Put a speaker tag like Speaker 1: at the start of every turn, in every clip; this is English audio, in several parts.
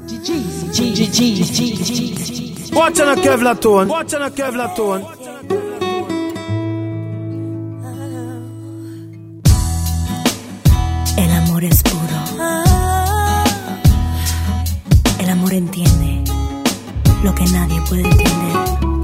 Speaker 1: Watch on a Kevlar tone. Watch on a Kevlar tone.
Speaker 2: El amor es puro. El amor entiende lo que nadie puede entender.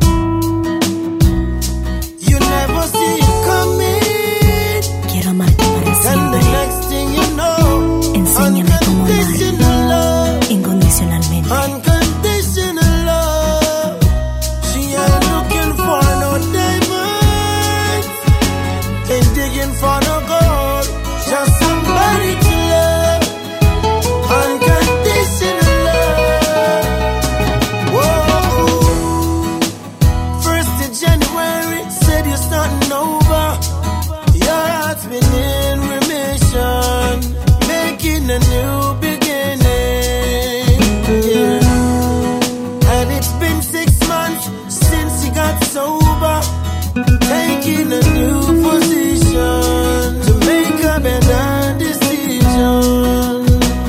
Speaker 3: You never see it coming.
Speaker 2: Quiero amarte para siempre.
Speaker 3: And the next thing you know,
Speaker 2: enséñame cómo
Speaker 3: unconditional
Speaker 2: amar
Speaker 3: love.
Speaker 2: incondicionalmente.
Speaker 3: Unconditional love. She ain't looking for no diamonds, ain't digging for no gold, just somebody to love. Unconditional love. Whoa. 1st of January said you're starting over. Your heart's been in remission, making a new beginning. Yeah. And it's been 6 months since you got sober, taking a new position to make a better decision.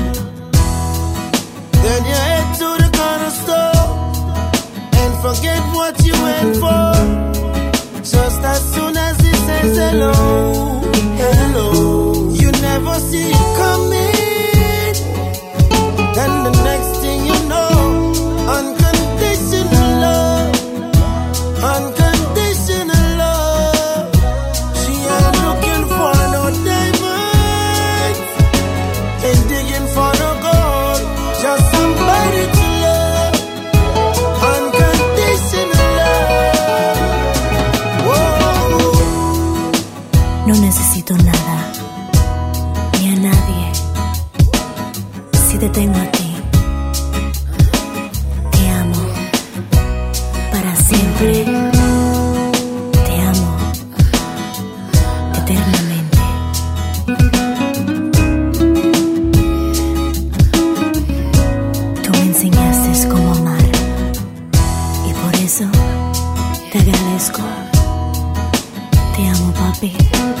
Speaker 3: Then you head to the corner store and forget what you went for. Just as soon as he says hello, hello, you never see it coming. Then the next thing you know, unconditional love, unconditional love. She ain't looking for no diamonds, ain't digging for no gold, just somebody to love. Unconditional love. Whoa.
Speaker 2: No necesito nada ni a nadie. Si te tengo a ti, te amo para siempre. Te amo eternamente. Tú me enseñaste cómo amar y por eso te agradezco. Te amo, papi.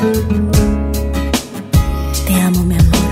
Speaker 2: Te amo, mi amor.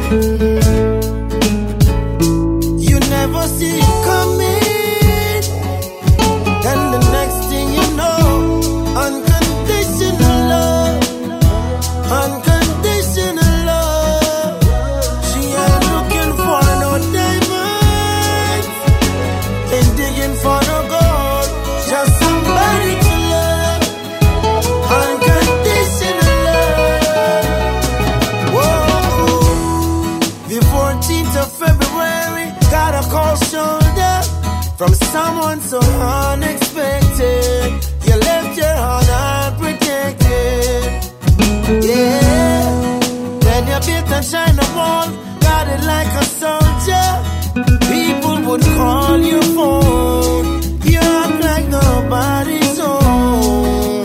Speaker 3: You never see it coming. Then the next thing you know, unconditional love, unconditional love. She ain't looking for no diamonds, ain't digging for no gold, just somebody to love. Unconditional love. Whoa. The 14th of February, got a cold shoulder from someone so unexpected. You left your heart unprotected. Yeah. Then you built a China wall, got it like a soldier. People would call your phone. You act like nobody's home.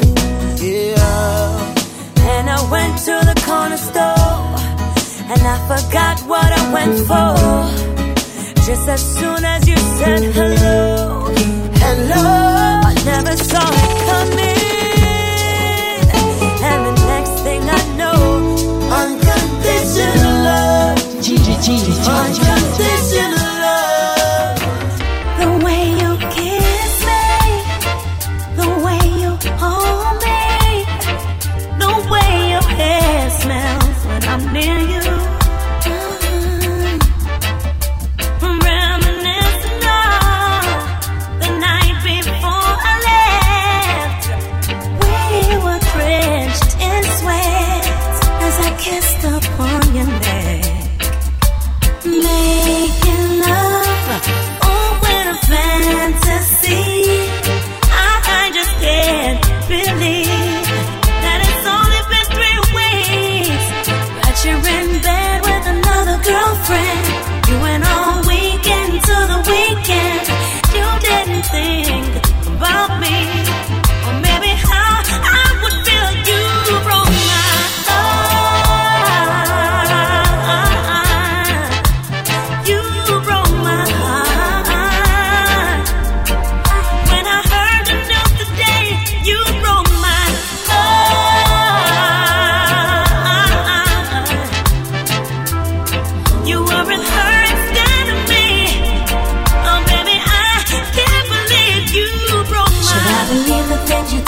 Speaker 3: Yeah.
Speaker 2: And I went to the corner store, and I forgot what I went for. Just as soon as you said hello, hello, I never saw it coming. And the next thing I know,
Speaker 3: Unconditional love, unconditional love.
Speaker 2: the way you kiss me, the way you hold me, the way your hair smells when I'm near you. Reminiscing on the night before I left. We were drenched in sweat as I kissed upon your neck. Maybe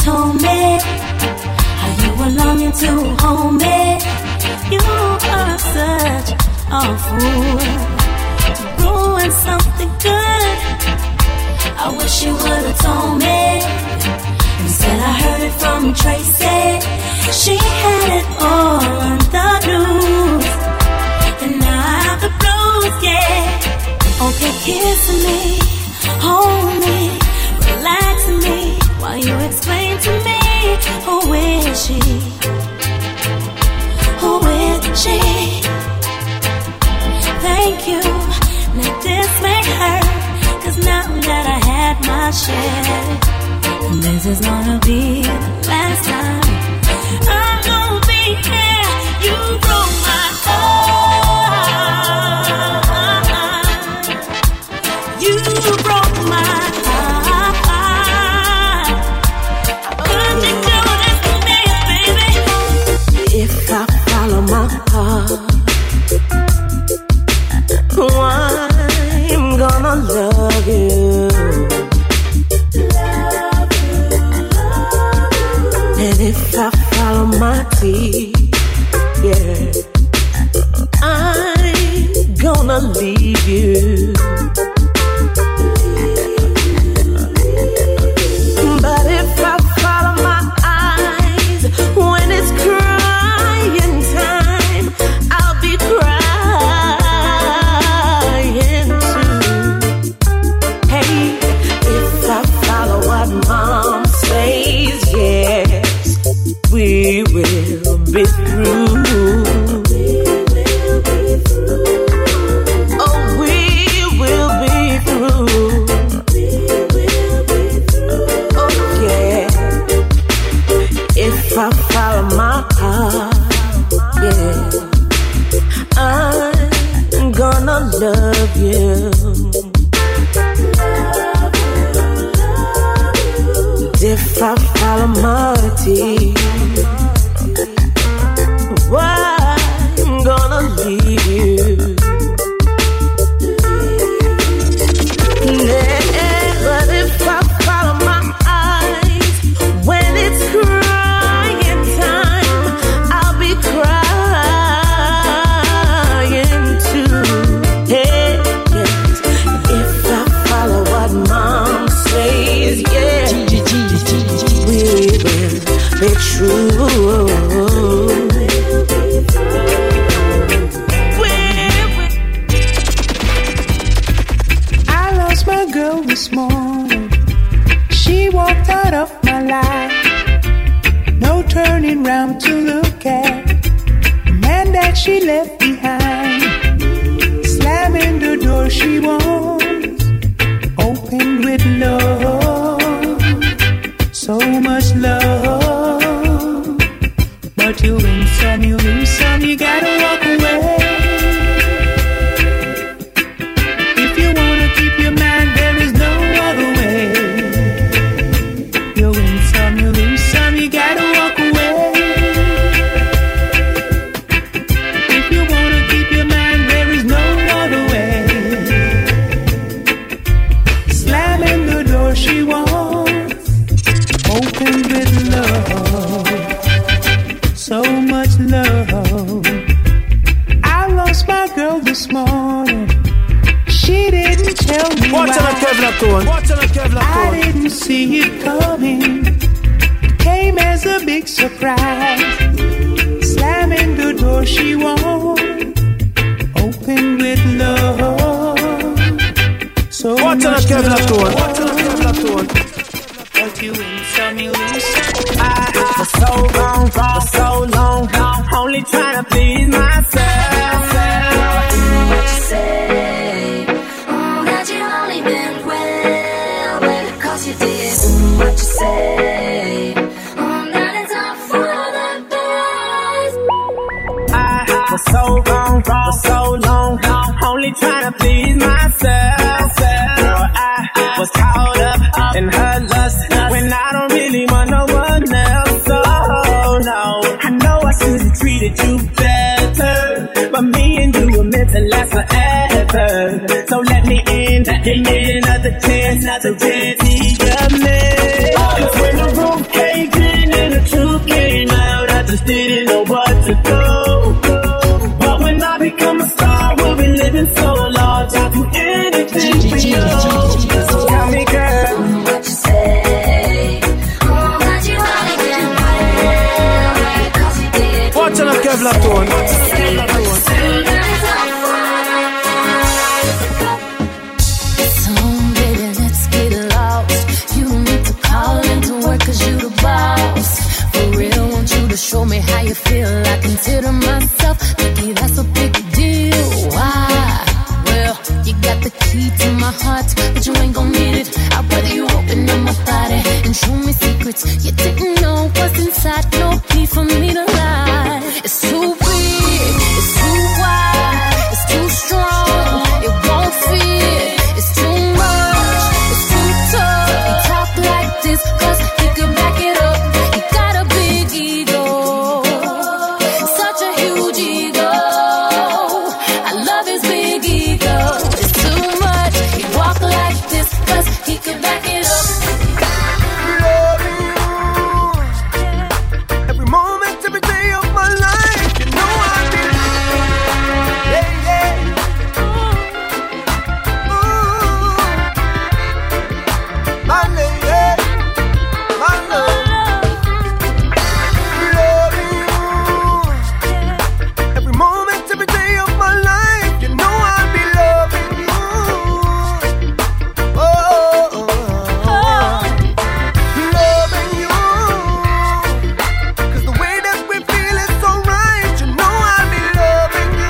Speaker 2: told me how you were longing to hold me. You are such a fool to ruin something good. I wish you would've told me. Instead I heard it from Tracy. She had it all on the news, and now I have the blues, yeah. Okay, kissing me, hold me, relaxing me, while you explain to me, who is she? Who is she? Thank you, now this may hurt, 'cause now that I had my share, and this is gonna be the last time I'm gonna be here. You broke my heart. You broke my heart. Could you do this to me, baby?
Speaker 3: If I follow my heart, I'm gonna love you. And if I follow my teeth, yeah, I'm gonna leave you. But if I follow my eyes, when it's crying time, I'll be crying too. Hey, if I follow what Mom says, yes, we will be through. Oh, we will be through. Oh, yeah. If I follow my heart, yeah, I'm gonna love you. If I follow my teeth, why I'm gonna leave you. Yeah, but if I follow my eyes, when it's crying time, I'll be crying too. Hey, yes. If I follow what Mom says, yeah, we will be true.
Speaker 4: I lost my girl this morning. She walked out of my life. No turning round to look at the man that she left behind. Slamming the door she wants, opened with love. So much love, but you win some, you lose some, you gotta walk away. If you wanna keep your mind, there is no other way. You win some, you lose some, you gotta walk away. If you wanna keep your mind, there is no other way. Slamming the door she wants, open with love, so much love. I lost my girl this morning. She didn't tell me why. I didn't see it coming. It came as a big surprise. Slamming the door she won't, open with love, so much love. But you win some, you lose some.
Speaker 5: For so long, only trying to please myself.
Speaker 2: What you say? That you only meant well, baby, 'cause you did. What you say? That it's all for the best.
Speaker 5: For so long, only trying to please myself. Girl, I was caught up in her lust when I don't really want no one else. So no, I know I should've treated you better, but me and you were meant to last forever. So let me in, give me another chance to redeem me. 'Cause when the roof came living so large, I'll do anything for you. So tell me, girl,
Speaker 2: what you say? That you wanna get away, 'cause you did.
Speaker 1: Watch on a Kevlar tone.
Speaker 2: So baby, let's get lost. You don't need to call into work 'cause you the boss. For real, want you to show me how you feel. I consider myself lucky, that's a big deal. Why? Well, you got the key to my heart, but you ain't gon' need it. I'd rather you open up my body and show me secrets you didn't know what's inside. No need for me to lie. It's too big, it's too wide, it's too strong, it won't fit. It's too much, it's too tough. He talk like this 'cause he could back it up. He got a big ego, such a huge ego. I love his big ego. It's too much. He walk like this 'cause he could back it up.
Speaker 3: Every moment, every day of my life, you know I've been. Yeah, yeah. Ooh. My lady, my love. Loving you. Every moment, every day of my life, you know I'll be loving you. Oh, loving you. 'Cause the way that we feel is so right, you know I'll be loving you.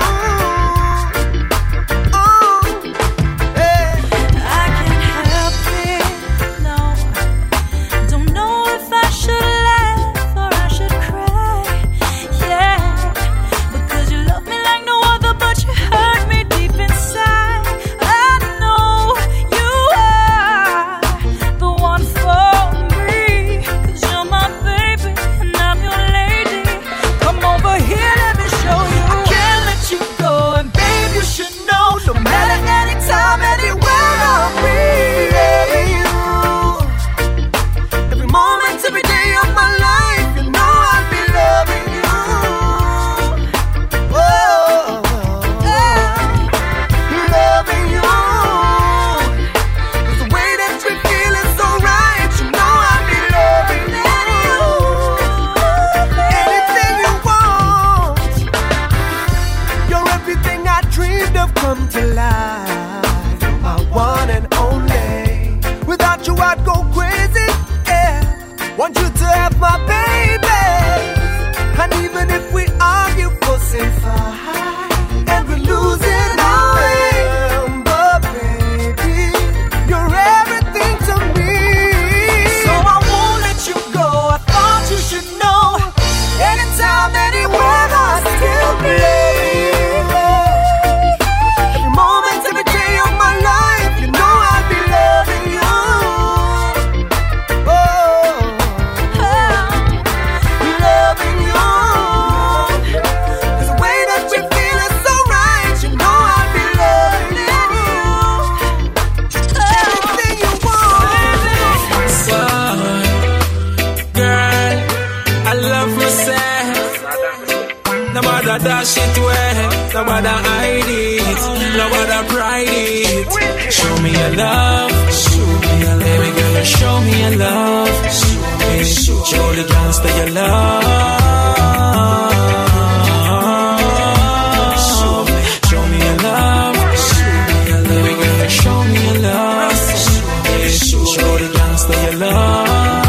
Speaker 3: Oh, hey.
Speaker 2: I can't help it, no. Don't know if I should laugh or I should cry. Yeah, because you love me like no other, but you hurt me deep inside. I know you are the one for me, 'cause you're my baby and I'm your lady. Come over here, let me show you.
Speaker 3: I can't let you go, and babe, you should know, no matter anytime, anywhere, I'll be loving you. Every moment, every day of my life, you know I'll be loving you. Oh, loving you. 'Cause the way that we feel is so right, you know I'll be loving you. Anything you want. You're everything I dreamed of come to life. You're my one and only. Without you, I'd go crazy. Yeah, want you to have my baby. And even if we argue, fuss and fight, and we're losing our way, but baby, you're everything to me. So I won't let you go. I thought you should know. Anytime, anywhere, I'll still be loving you. Every moment, every day of my life, you know I'll be loving you. Oh, loving you. 'Cause the way that we feel is so right, you know I'll be loving you. Anything you want.
Speaker 5: girl, I love myself. No matter dash it away, no matter hide it, no matter pride it. Show me your love, baby girl, you show me your love. Show the gangster your love. Show me your love, baby girl, you show me your love. Show the gangster your love.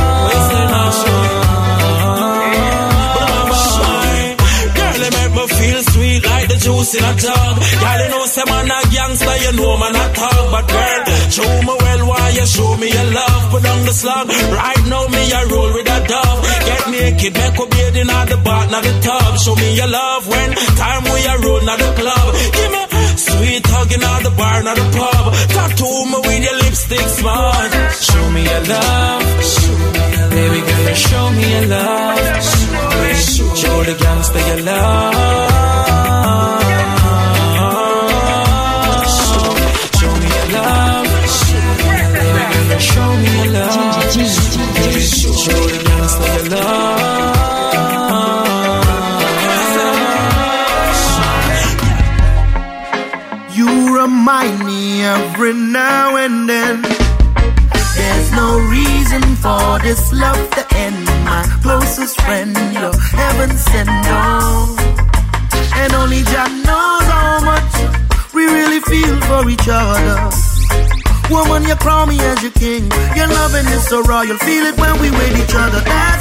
Speaker 5: Girl, it make me feel sweet like the juice in a jug. Girl, you know say man a gangster, you know man a talk. But girl, show me well why you show me your love. Put on the slug, right now me a roll with a dove. Get naked, make a bathing at the bath, not the tub. Show me your love when time we a roll, not the club. Give me sweet hugging at the bar, not the pub. Tattoo me with your lipstick smart. Show me your love, baby girl, you show me your love. Show the gangster your love. Show me your love, baby girl, you show me your love. Show the gangster your love.
Speaker 3: You who remind me every now and then. There's no reason for this love to end. My closest friend, you're heaven sent on. And only God knows how much we really feel for each other. Woman, you crown me as your king. Your loving is so royal. Feel it when we with each other. That's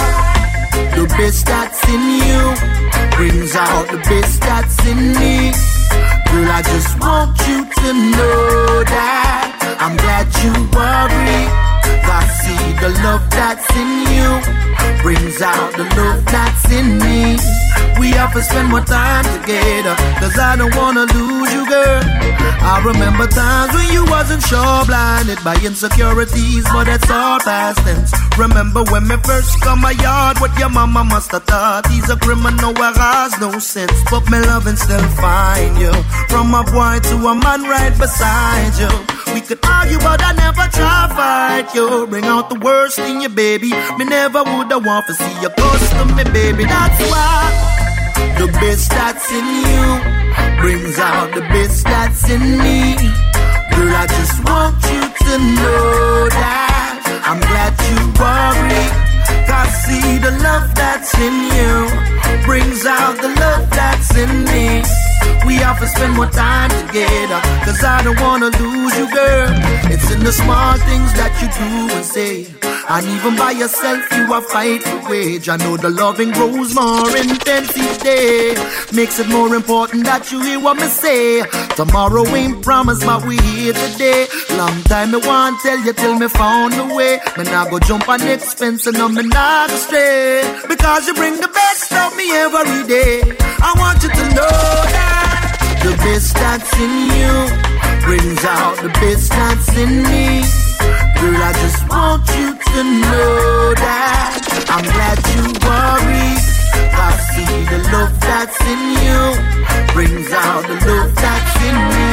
Speaker 3: why the best that's in you brings out the best that's in me. Girl, I just want you to know that I'm glad you worry. I see the love that's in you brings out the love that's in me. We have to spend more time together, cause I don't wanna lose you, girl. I remember times when you wasn't sure, blinded by insecurities, but that's all past tense. Remember when me first come my yard, what your mama must have thought. He's a criminal where has no sense, but me loving still find you. From a boy to a man right beside you. We could argue, but I never try to fight you. Bring out the worst in you, baby. Me never woulda want to see you close to me, baby. That's why the best that's in you brings out the best that's in me. Girl, I just want you to know that I'm glad you worry. Cause see the love that's in you brings out the love that's in me. We have to spend more time together, cause I don't wanna lose you, girl. It's in the small things that you do and say, and even by yourself you are fight for wage. I know the loving grows more intense each day. Makes it more important that you hear what me say. Tomorrow ain't promised, but we here today. Long time me want tell you till me found the way. Me nah go jump on expense and me nah go stray. Because you bring the best of me every day. I want you to know that the best that's in you brings out the best that's in me. Girl, I just want you to know that I'm glad you worry. I see the love that's in you brings out the love that's in me.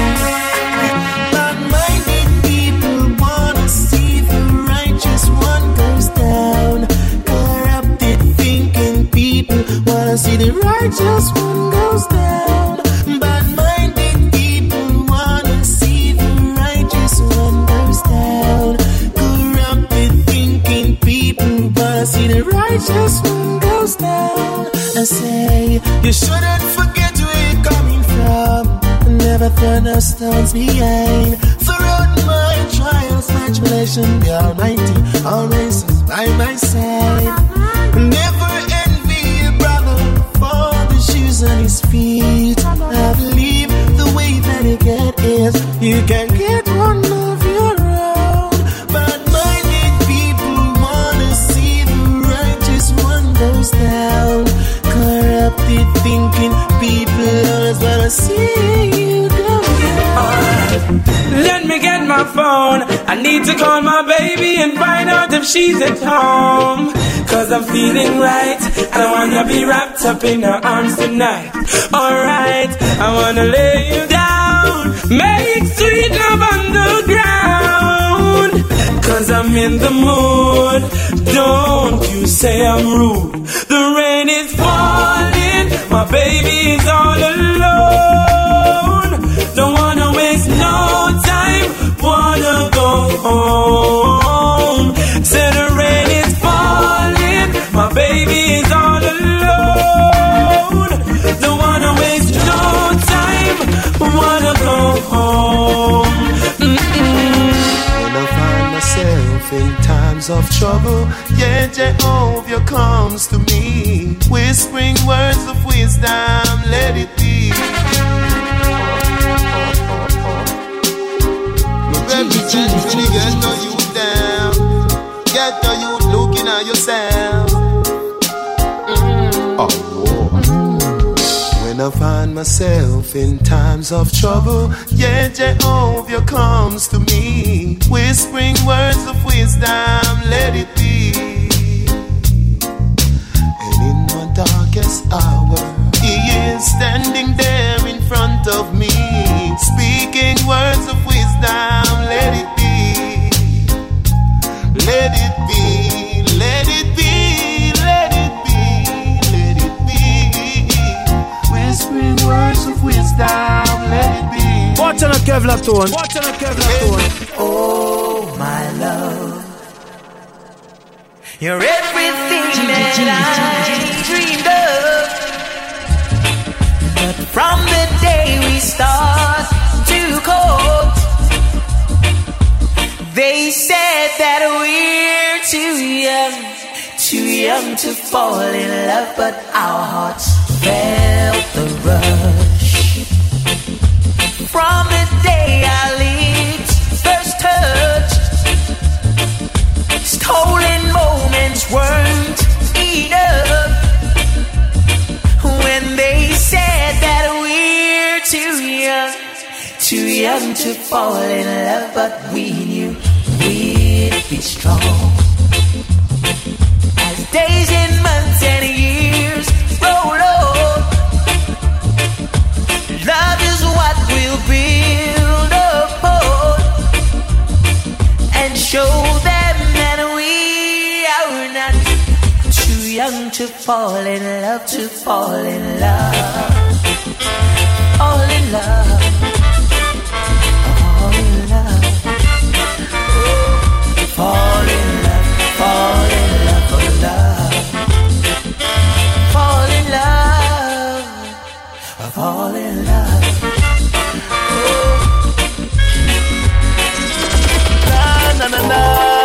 Speaker 6: Bad-minded people wanna see the righteous one goes down. Corrupted thinking people wanna see the righteous one goes down. Bad-minded people wanna see the righteous one goes down. People wanna see the righteous one goes down. I say you shouldn't forget where you're coming from. Never throw no stones behind. Throughout my trials, my tribulation, the Almighty always is by my side. Never envy your brother for the shoes on his feet. I believe the way that he get is you can get one of your own. Bad-minded people wanna see the righteous one goes down. Corrupted thinking people always wanna see you go down.
Speaker 5: Let me get my phone. I need to call my baby and find out if she's at home. Cause I'm feeling right. I don't wanna be wrapped up in her arms tonight. Alright, I wanna lay you down. Make sweet love on the ground. Cause I'm in the mood. Don't you say I'm rude. The rain is falling. My baby is all alone. Don't wanna waste no time. Wanna go home. Say the rain is falling. My baby is all alone. Don't wanna waste no time. Wanna go home.
Speaker 6: When I find myself in times of trouble, yeah, Jehovah comes to me, whispering words of wisdom, let it be. Get no you down, get no you looking at yourself. When I find myself in times of trouble, yeah, Jehovah comes to me, whispering words of wisdom, let it be. And in my darkest hour, He is standing there in front of me, speaking words of wisdom, let it be. Let it be, let it be, let it be, let it be. Whispering words of wisdom, let it be.
Speaker 1: Watch Watching a Kevlar tone. Watching a Kevlar tone.
Speaker 3: Oh, my love, you're everything that I dreamed of. But from the day we start to court, they said that we're too young to fall in love, but our hearts felt the rush. From the day our lips first touched, stolen moments weren't enough. When they said that we're too young to fall in love, but we knew we'd be strong. As days and months and years roll on, love is what we'll build upon, and show them that we are not too young to fall in love, to fall in love, fall in love, fall in love, fall in love, fall in love, for love, fall in love, fall in love.
Speaker 6: Na na na,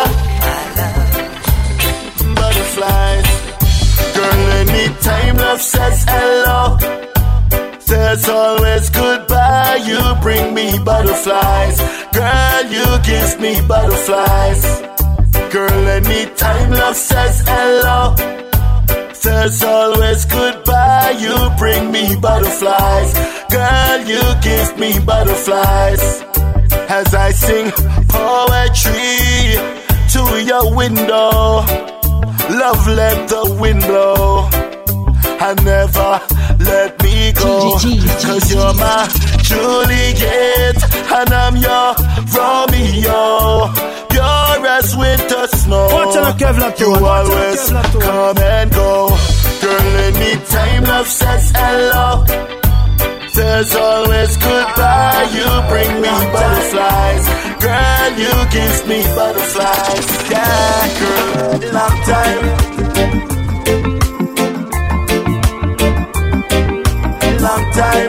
Speaker 6: butterflies. Girl, anytime love says hello, there's always goodbye. You bring me butterflies. Girl, you give me butterflies. Girl, anytime love says hello, there's always goodbye. You bring me butterflies. Girl, you give me butterflies. As I sing poetry to your window, love, let the wind blow, and never let me go. Cause you're my Juliet and I'm your Romeo. Pure as winter snow. You always come and go. Girl, anytime love says hello, there's always goodbye. You bring me butterflies. Girl, you give me butterflies. Yeah, girl, long time. Long time.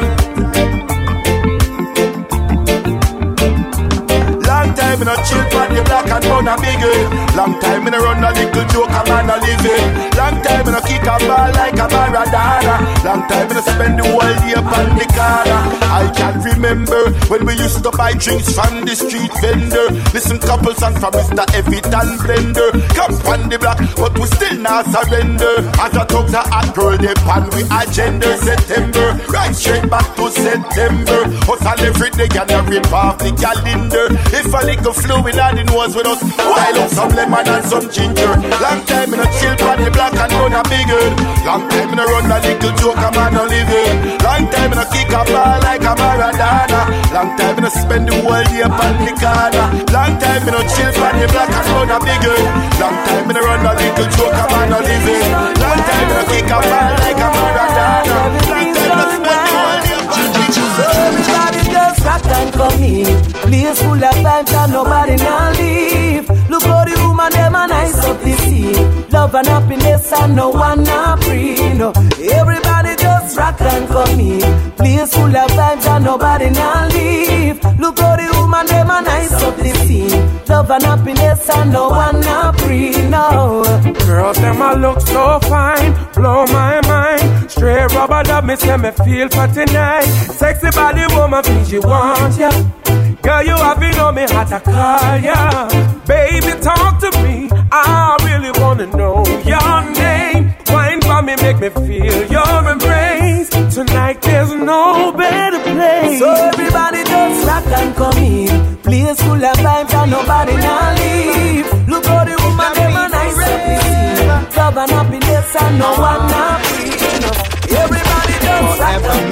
Speaker 6: Long time in a chill on the black and brown and big. Long time in a run a little joke a man a living. Long time in a kick a ball like a Maradona. Long time in a spend the whole day upon the corner. I can remember when we used to buy drinks from the street vendor. Listen couple songs from Mr. Evitan Blender. Come on the block but we still not surrender. As a talk to hot girl they pan we agenda. September right straight back to September. Hustle every day and a rip off the calendar. If a little fluid on the nose with us, while up some lemon and some ginger. Long time in a chill on the block and run a bigger. Long time in a run a little joke a man a living. Long time in a kick a ball like a Maradona. Long time in a spend the whole day upon the corner. Long time in a chill on the block and run a bigger. Long time in a run a little joke a man a living. Long time in a kick a ball like a Maradona. Long time in a spend the whole day upon the corner.
Speaker 3: Everybody just rock and come in. Place full of vibes and nobody now leave. Look how the woman them a nice up the scene. Love and happiness and no one not free. No, everybody just rock and come in. Place full of vibes and nobody now leave. Look how the woman them a nice up the scene. Love and happiness and no one not free. No,
Speaker 7: girls them a look so fine, blow my mind. Straight rubber dub me say me feel for tonight. Sexy body woman please you want ya. Girl, you have been on me how to call ya. Baby, talk to me. I really wanna know your name. Wine for me, make me feel your embrace. Tonight there's no better place.
Speaker 3: So everybody just rock and come in. Place full of vibes and nobody now leave. Look how the woman them a nice up the scene. Love and happiness and no one not free. Everybody just rock and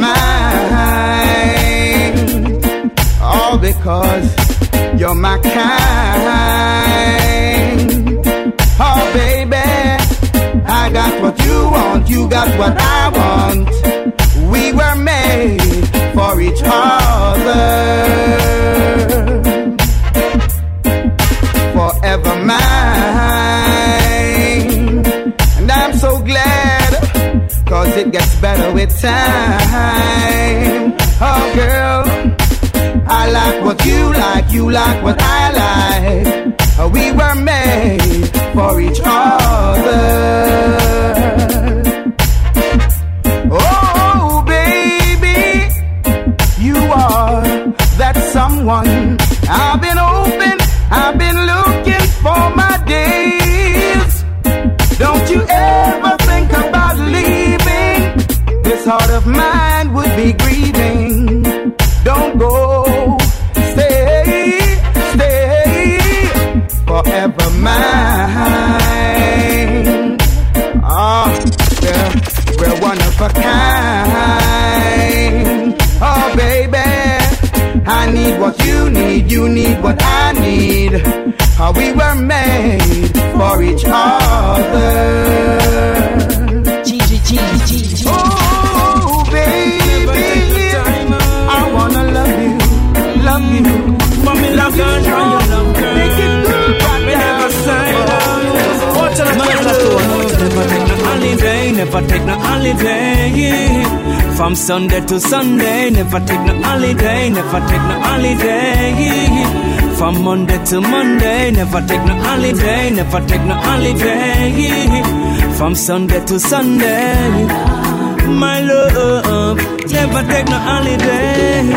Speaker 8: mine. All because you're my kind. Oh baby, I got what you want, you got what I want. We were made for each other. time. Oh girl, I like what you like, you like what I like. We were made for each other. Oh baby, you are that someone. I've been open, I've been looking for my days. Don't you ever think about leaving. This heart of mine would be grieving. Don't go, stay, stay, forever mine. Oh, yeah, we're one of a kind. Oh, baby, I need what you need what I need. How we were made for each other. Oh, baby, I wanna love you. For me, love girl, make it good, never sign down.
Speaker 1: Watch out,
Speaker 5: never take no holiday, never take no holiday. From Sunday to Sunday, never take no holiday, never take no holiday. From Monday to Monday, never take no holiday, never take no holiday. From Sunday to Sunday, my love, never take no holiday.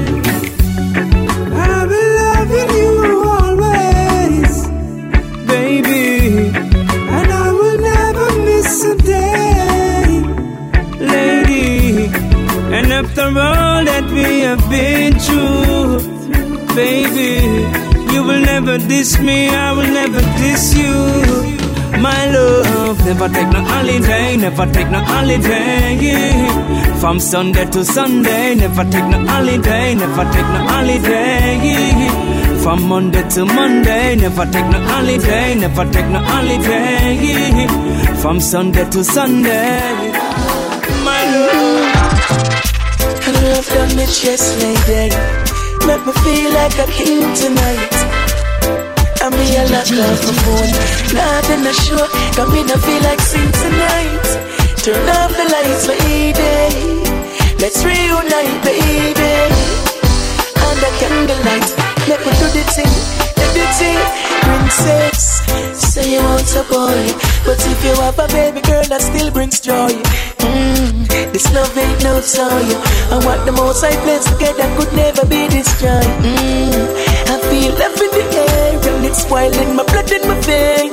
Speaker 5: I'll be loving you always, baby, and I will never miss a day, lady. And after all that we have been through, baby, you will never diss me, I will never diss you. My love, never take no holiday, never take no holiday. From Sunday to Sunday, never take no holiday, never take no holiday. From Monday to Monday, never take no holiday, never take no holiday. From Sunday to Sunday, my love.
Speaker 9: I love done me chest lady, make me feel like a king tonight. I me a lock off my phone, not in the show, got me to feel like sing tonight. Turn off the lights, baby, let's reunite, baby. Under candlelight, make me do the thing, princess. Say you want a boy, but if you have a baby girl, that still brings joy. This love ain't no toy, and what the most I place together could never be destroyed. I feel love in the air, and it's spoiling my blood in my vein.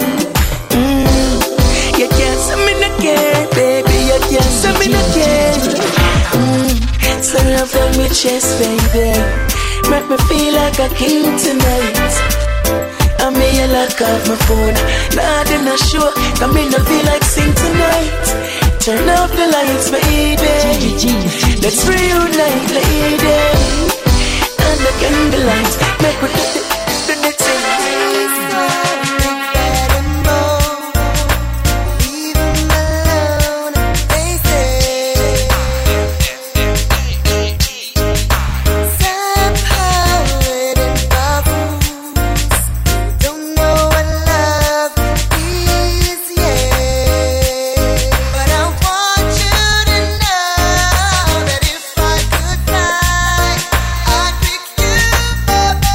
Speaker 9: You can't see me again, baby, you can't see me again. So love on my chest, baby, make me feel like a king tonight. I may lock off my phone, not in a show, got me to feel like sing tonight. Turn off the lights, baby, let's reunite, lady. And the candlelight, make me do the thing.
Speaker 10: Up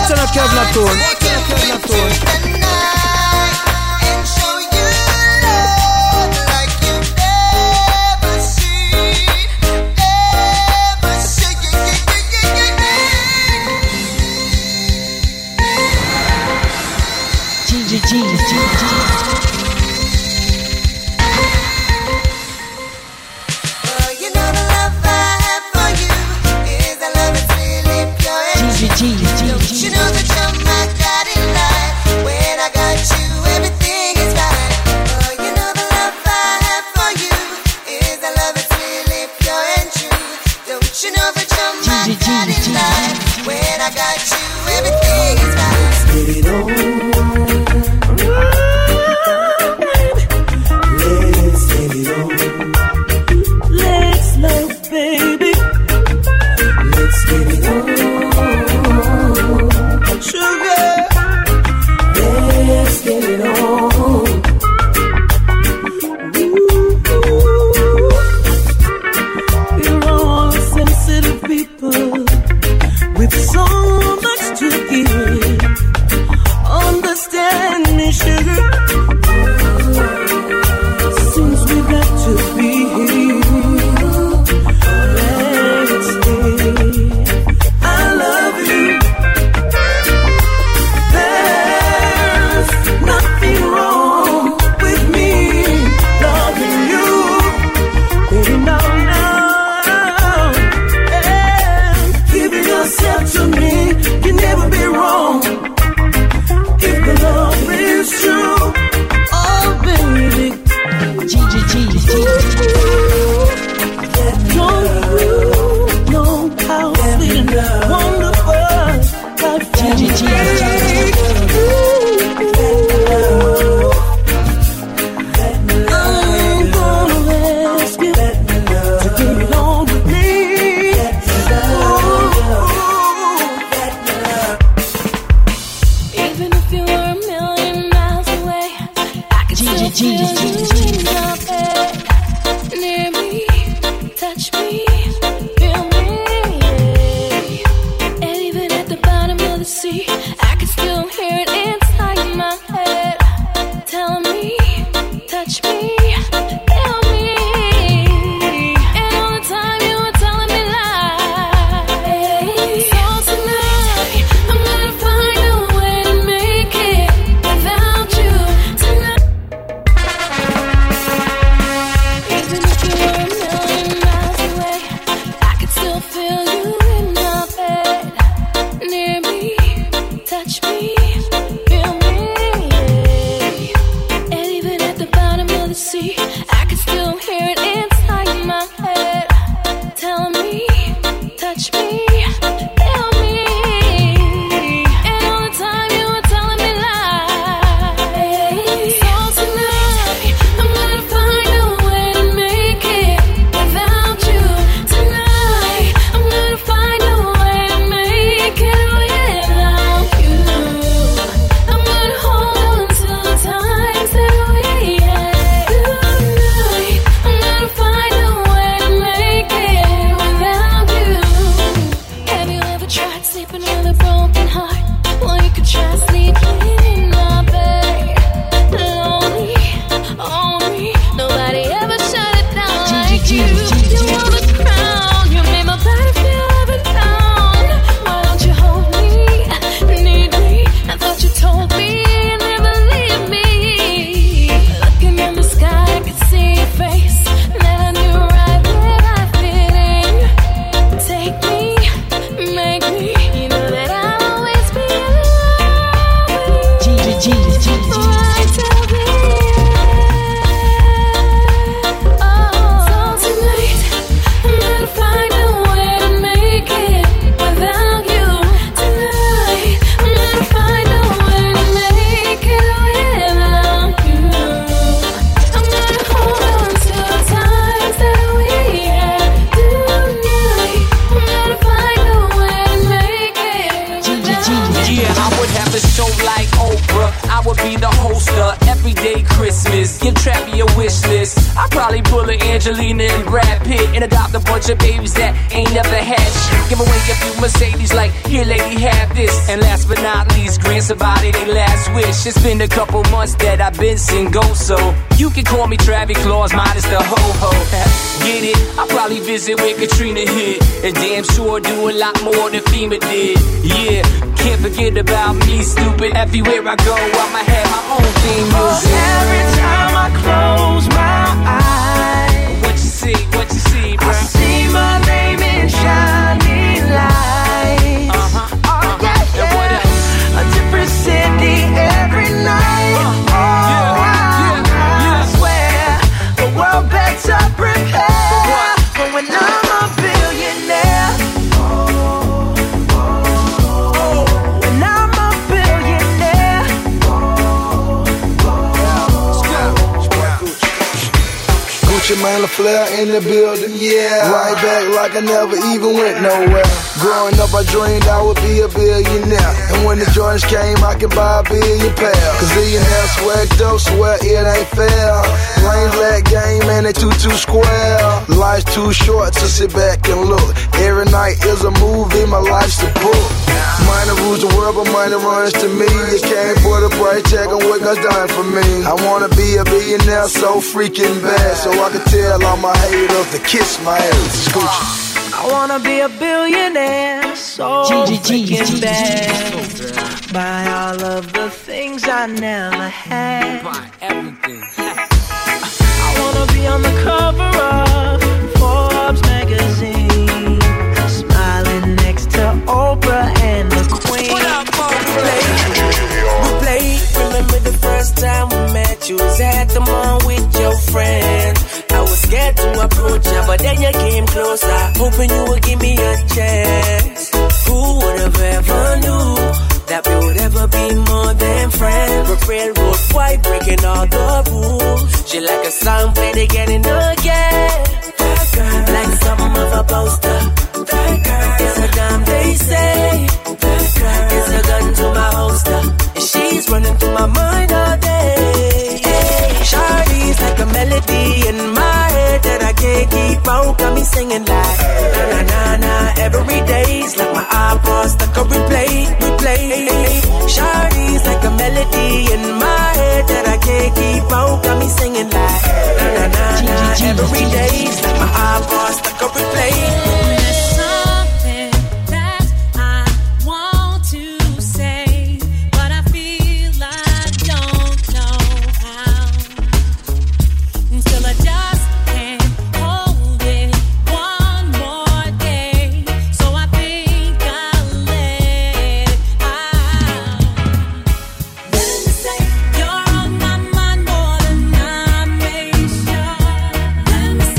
Speaker 1: Watch on a Kevlar tone. Watch on a Kevlar tone.
Speaker 2: You know that you're my guiding light. When I got you, everything is right. Oh, you know the love I have for you is a love that's really pure and true. Don't you know that you're my guiding light? When I got you, everything is right. Let's get it on. Let's get it on. Let's love, baby. Let's get it on. Sugar, let's get it on. We're all sensitive people with so much to give. Understand me, sugar. Since we got to be here, let's stay. I love you. Nothing wrong with me loving you. Baby, no. And giving yourself to me can never be wrong. If the love is true, oh baby. Don't you know how sweet and wonderful life can be?
Speaker 10: Yeah, I would have a show like Oprah. I would be the host of Everyday Christmas. Give Trappy a wish list. I'd probably pull a Angelina and Brad Pitt and adopt a bunch of babies that ain't never had shit. Give away a few Mercedes like, here lady, have this. And last but not least, grant somebody their last wish. It's been a couple months that I've been single, so you can call me Travis Claus minus the ho-ho. Get it? I'll probably visit where Katrina hit, and damn sure do a lot more than FEMA did. Yeah, can't forget about me, stupid. Everywhere I go, I'ma have my own theme music.
Speaker 9: Every time I close my eyes,
Speaker 10: what you see, bro?
Speaker 9: I see my name in shining lights. Oh yeah, yeah.
Speaker 10: And what else?
Speaker 9: A different city every night. I swear the world better prepare for when I'm a billionaire. When I'm a billionaire.
Speaker 3: Gucci Mane LaFleur in the building, yeah. Right back like I never even went nowhere. Growing up, I dreamed I would be a billionaire. And when the Jordans came, I could buy a billion pair. Cause billionaires sweat dope, swear it ain't fair. Lanes let game and they too square. Life's too short to sit back and look. Every night is a movie, my life's a book. Money rules the world, but money runs to me. You can't put a price tag on what God's done for me. I wanna be a billionaire so freaking bad, so I can tell all my haters to kiss my ass. Scoochie.
Speaker 9: I wanna be a billionaire so freaking bad. Buy all of the things I never had.
Speaker 10: Buy everything.
Speaker 9: I wanna be on the cover of Forbes magazine, smiling next to Oprah and the Queen.
Speaker 10: What up,
Speaker 11: Replay. Remember the first time we met? You was at the mall with your friends. I was scared to approach you, but then you came closer, hoping you would give me a chance. Who would have ever knew that we would ever be more than friends? We're railroad white, breaking all the rules. She like a song played again and again. That girl, like something of a poster. That girl is a damn they say. That girl is a gun to my holster, and she's running through my mind all day. Shawty's like a melody in my head that I can't keep out. Got me singing like na na na na. Every day's like my iPod stuck on replay. Shawty's like a melody in my head that I can't keep out. Got me singing like na na na na. Every day's like my iPod stuck on replay.
Speaker 2: You're on my mind more than I made sure. Let me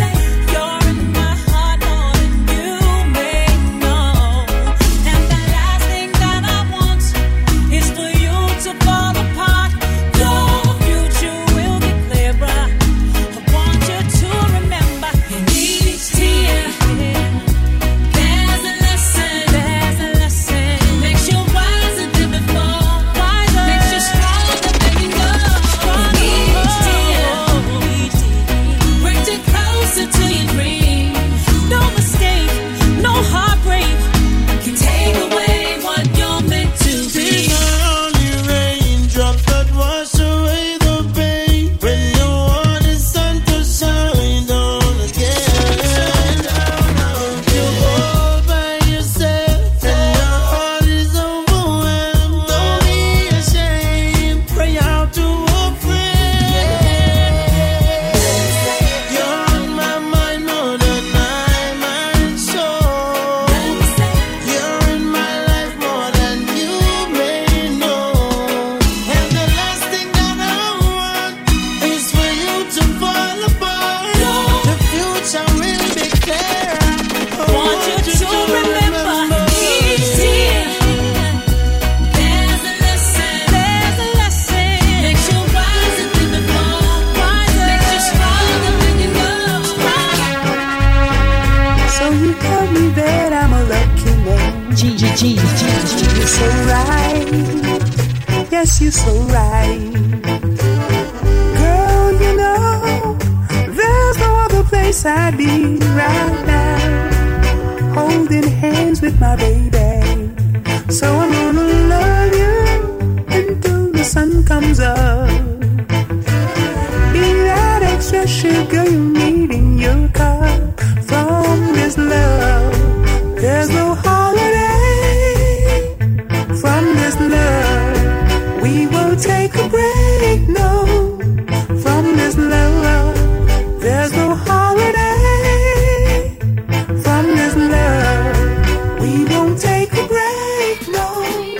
Speaker 4: guess you're so right. Girl, you know, there's no other place I'd be right now, holding hands with my baby. So I'm gonna love you until the sun comes up. Be that extra sugar you need in your cup. From this love, there's no holiday. From this love, we won't take a break, no. From this love, there's no holiday. From this love, we won't take a break, no.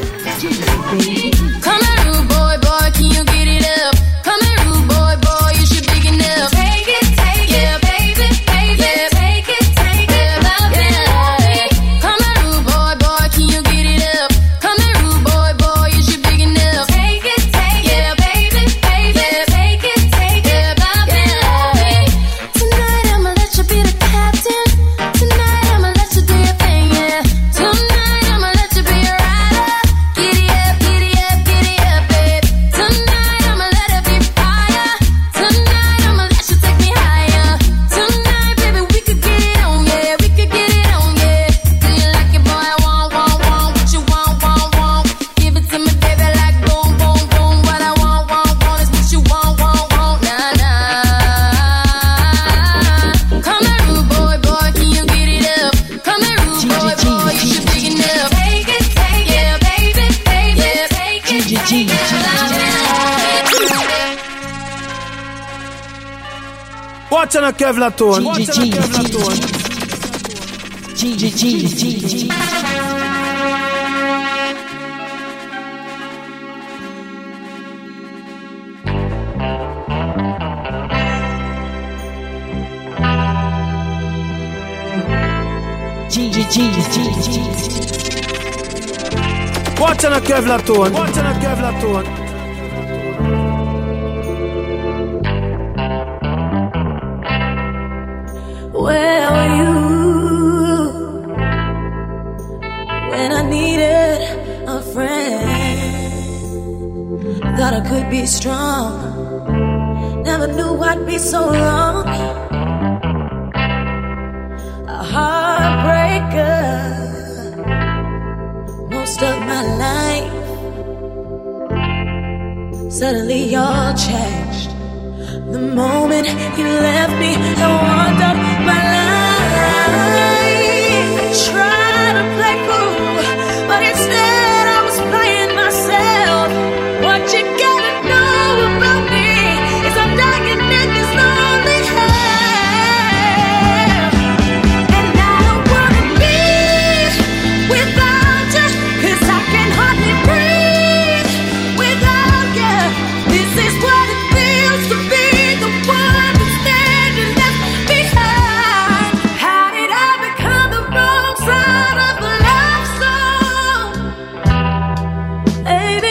Speaker 12: Come on, rude boy, boy, can you get it up? Come on, rude boy, boy, you should big enough. Take it, yeah, baby, baby, yeah, take it, love it. Come on, rude boy, boy, can you get it up? Come on, rude boy, boy, you should big enough. Take it, yeah, baby, baby, yeah, take it, love it. Tonight I'ma let you be the captain. Tonight I'ma let you do your thing, yeah. Tonight I'ma let you be a rider. Giddy up, babe. Tonight I'ma let it be fire. Tonight I'ma let you take me higher. Tonight, baby, we could get it on, yeah. We could get it on, yeah. Do you like it, boy? Want what you want. Give it to me, baby, like boom, boom, boom. What I want is what you want. Nah. Come on, rude boy, can you get it up? Come on, rude boy, you should big enough. Take it, yeah, baby, yeah, take it,
Speaker 1: Watch on a Kevlar tone. Watch on a Kevlar tone.
Speaker 2: Where were you when I needed a friend? Thought I could be strong, never knew I'd be so wrong. A heartbreaker most of my life. Suddenly you're changed. The moment you left me, I wandered my life. Tried to play cool, but instead I was playing myself. What you gotta know about me is I'm dying in this lonely hell. And I don't wanna be without you, 'cause I can hardly breathe without you. This is what it feels to be the one that's standing left behind. How did I become the wrong side of the love song? Baby,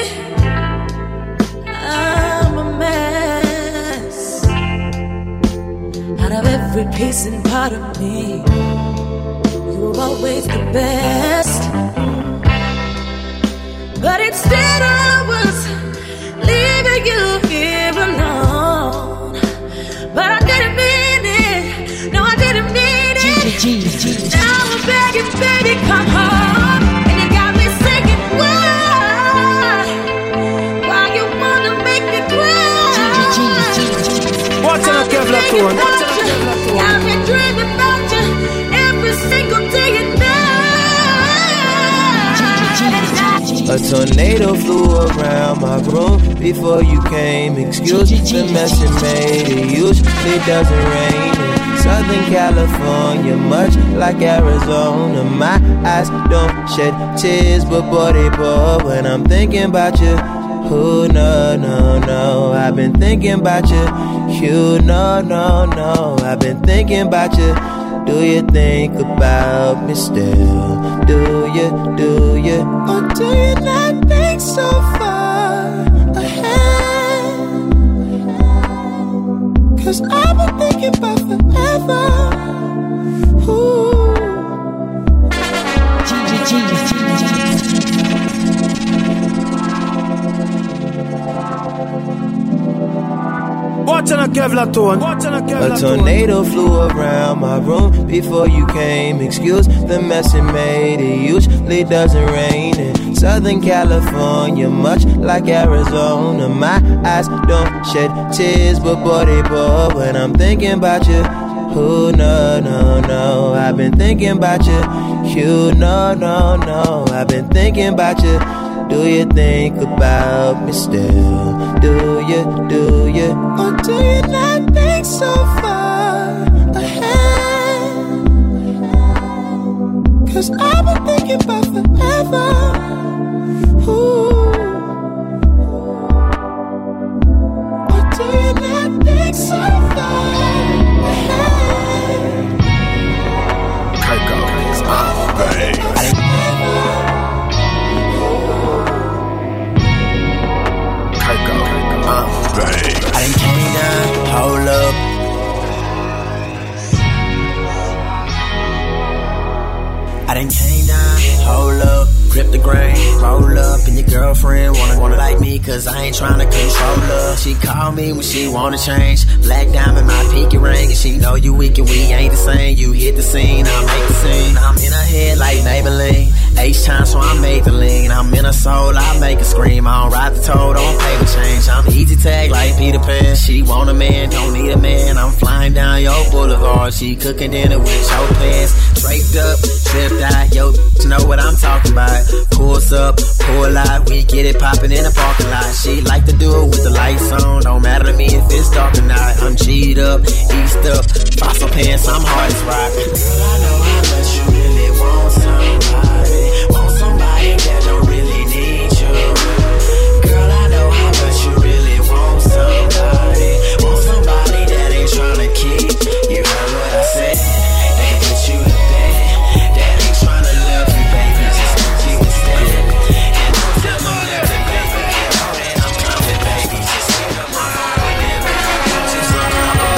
Speaker 2: I'm a mess. Out of every piece and part of me, you were always the best. But instead I was leaving you here alone. But I didn't mean it. No, I didn't mean it. Now I'm begging, baby, come home. And you got me singing, why? Why you wanna make me cry?
Speaker 1: Watch on a Kevlar tone.
Speaker 2: I've been dreaming about you every single day and night.
Speaker 6: A tornado flew around my room before you came. Excuse the mess it made. It usually doesn't rain in Southern California, much like Arizona. My eyes don't shed tears, but boy they pour when I'm thinking about you. Oh no, I've been thinking about you. You no, I've been thinking about you. Do you think about me still? Do you? Or do you not think so far ahead? 'Cause I've been thinking about forever. Ooh.
Speaker 1: Watching a Kevlar tone.
Speaker 6: A tornado flew around my room before you came. Excuse the mess it made. It usually doesn't rain in Southern California, much like Arizona. My eyes don't shed tears, but boy they pour when I'm thinking about you. Oh no, no, no, I've been thinking about you. You no, no, no, I've been thinking about you. Do you think about me still? Do you? Or do you not think so far ahead? 'Cause I've been thinking about forever. Ooh. Or do you not think so far ahead?
Speaker 13: Kirko is my babe.
Speaker 6: I done came down, hold up. I done came down, hold up. Grip the grain, roll up, and your girlfriend wanna like me, 'cause I ain't tryna control her. She call me when she wanna change. Black diamond, my pinky ring, and she know you weak and we ain't the same. You hit the scene, I make the scene. I'm in her head like Maybelline. H-time, so I make the lean. I'm in her soul, I make her scream. I don't ride the toll, don't pay the change. I'm easy tag like Peter Pan. She want a man, don't need a man. I'm flying down your boulevard. She cooking dinner with your pants. Draped up, tripped out, yo, you know what I'm talking about. Pulls up, pull out, we get it popping in the parking lot. She like to do it with the lights on. Don't matter to me if it's dark or not. I'm G'd up, eased up, fossil pants, I'm hard as rock. Girl, I know how much you really want somebody. Want somebody that don't really need you. Girl, I know how much you really want somebody. Want somebody that ain't tryna keep. You heard what I said? They can put you to bed. That ain't tryna love you, baby. Just want you instead. And don't tell them nothing, baby. You know that I'm coming, baby. Just pick up my phone and never got you some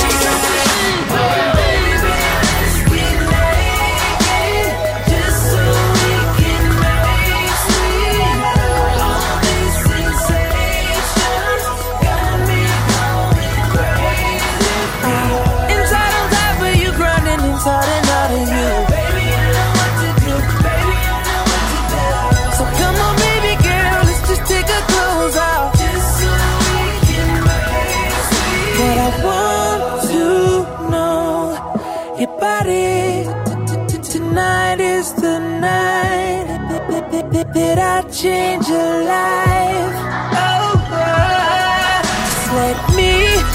Speaker 6: just so we can make sweet. All these sensations got me going crazy.
Speaker 9: Inside on top of you, grinding inside and out of you.
Speaker 6: Baby, I know what to do. Baby, I know what to do.
Speaker 9: So come on, baby girl, let's just take our clothes off.
Speaker 6: Just so we can make sweet.
Speaker 9: But I want to know your body. Tonight is the night that I change your life. Oh, just let me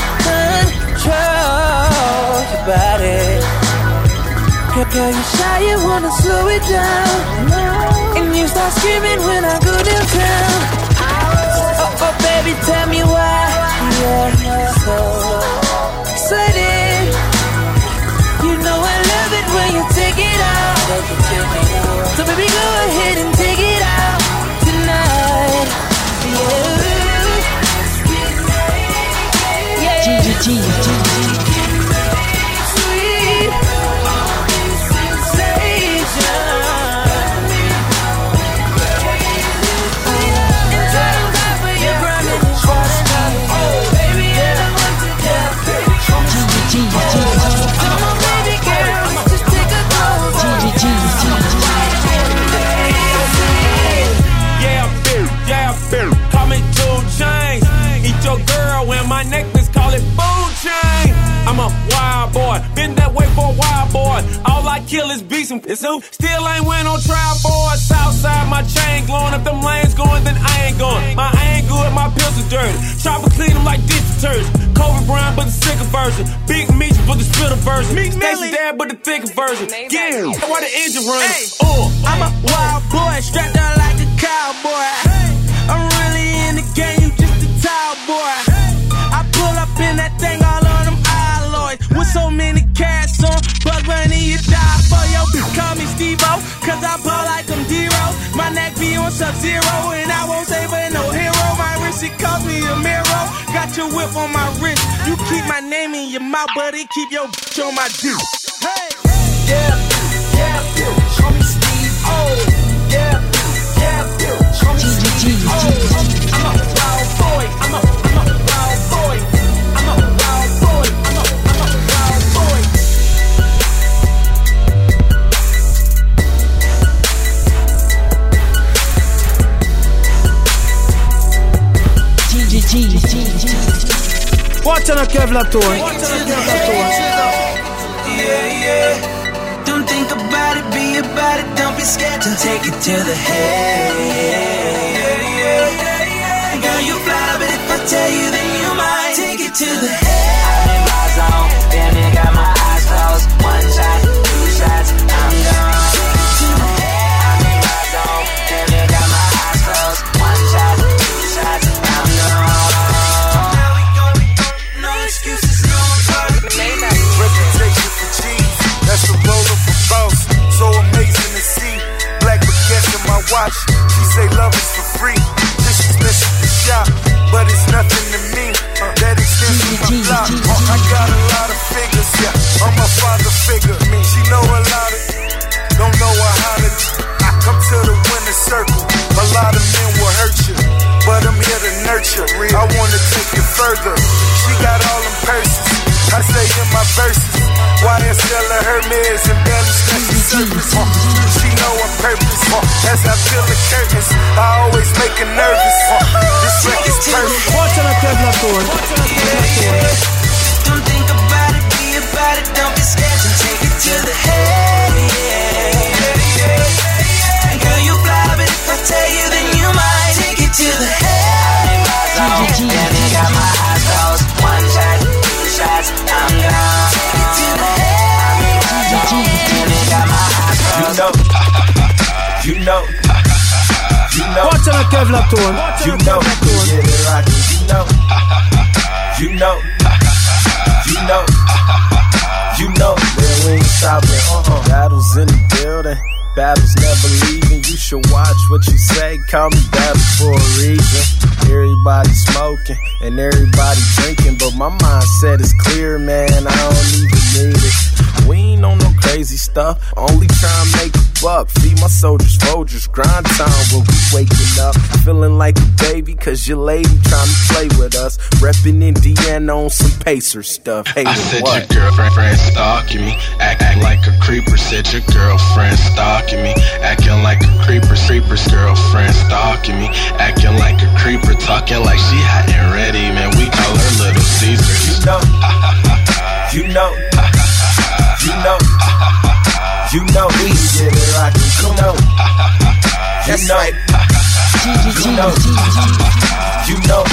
Speaker 9: control your body. Girl, you shy, you wanna slow it down, and you start screaming when I go downtown. Oh, baby, tell me why you're so excited. You know I love it when you take it out. So baby, go ahead and take it out tonight. Yeah. Sweet sensation. Inside on top of your grinding and shorting out. Oh, baby, I know what to do. Come on, baby girl, let's just take a close off.
Speaker 7: Yeah, call me 2 Chainz. Eat your girl when my necklace, call it food chain. I'm a wild boy, been that way for a while, boy. All I kill is beats and still ain't win on trial for it. Southside, my chain glowing. If them lanes going, then I ain't going. My ain't good, my pills are dirty. Chopper clean them like dish detergent. Kobe Bryant, but the sicker version. Big meats, but the spitter version. Stacy Dad, but the thicker version. Yeah, why the engine run?
Speaker 5: I'm a wild boy, strapped down like a cowboy. I'm really in the game, you just a towel boy. I pull up in that thing, all on them alloys. With so many cats on, but money you die for. Yo, call me Steve-O, 'cause I ball like I'm D-Ro. My neck be on Sub-Zero, and I won't say but no hero. My wrist, it cost me a mirror. Got your whip on my wrist. You keep my name in your mouth, buddy, keep your bitch on my dick. Hey!
Speaker 6: Yeah, show me Steve-O. Yeah, show me Steve-O. I'm a wild boy, I'm a wild boy. I'm a wild
Speaker 1: Watch on a Kevlar tone.
Speaker 11: Yeah. Don't think about it, be about it. Don't be scared to take it to the head. Yeah. Girl, you fly, but if I tell you, then you might take it to the head. I'm in my zone, damn it, got my eyes closed. One shot, two shots, I'm gone. To the head. I'm in my zone, damn it, got my eyes closed. One shot, two shots, I'm gone. Now we go, no excuses, no party.
Speaker 14: Reputation for cheese, that's the roller for boss. So amazing to see. Black baguette in my watch. She say love is for free. This is expensive to shop, but it's nothing to me. That extension my block. I got a lot of figures, yeah. I'm a father figure. She know a lot of, don't know a holiday. I come to the winner's circle. A lot of men will hurt you, but I'm here to nurture. I wanna take it further. She got all them purses. I say in my verses, YSL and Hermes and barely scratch the surface. She know I'm purpose. As I feel the curtains, I always make her nervous. This record's perfect.
Speaker 1: Watch on a Kevlar tone.
Speaker 11: Don't think about it, be about it. Don't be scared to take it to the head. Girl, you fly, but if I tell you, then you might take it to the head. Damn, you got my eyes closed. One shot, two shots, I'm gone. Take it to the head. Damn, you got my eyes closed.
Speaker 14: You know.
Speaker 1: Watch on a Kevlar tone.
Speaker 14: You know. Man, we ain't stopping. Battles in the building. Battles never leaving. You should watch what you say. Call me battle for a reason. Everybody smoking and everybody drinking, but my mindset is clear, man. I don't even need it. We ain't on no crazy stuff. Only trying to make a buck. Feed my soldiers, Folgers. Grind time when we waking up. Feeling like a baby, cause your lady trying to play with us. Reppin' Indiana on some Pacer stuff. Hey,
Speaker 15: I said
Speaker 14: what?
Speaker 15: your girlfriend stalking me. Act like a creeper. Said your girlfriend stalking me. Acting like a creeper. Creeper's girlfriend stalking me. Acting like a creeper. Talking like she hot and ready. Man, we call her Little Caesar.
Speaker 14: You know. You know we get it rockin'. You know. That's right. You know.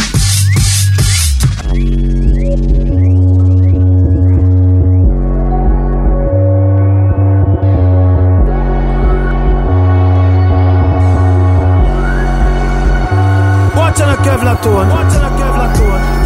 Speaker 1: Watch on a Kevlar tone. Watch on a Kevlar tone.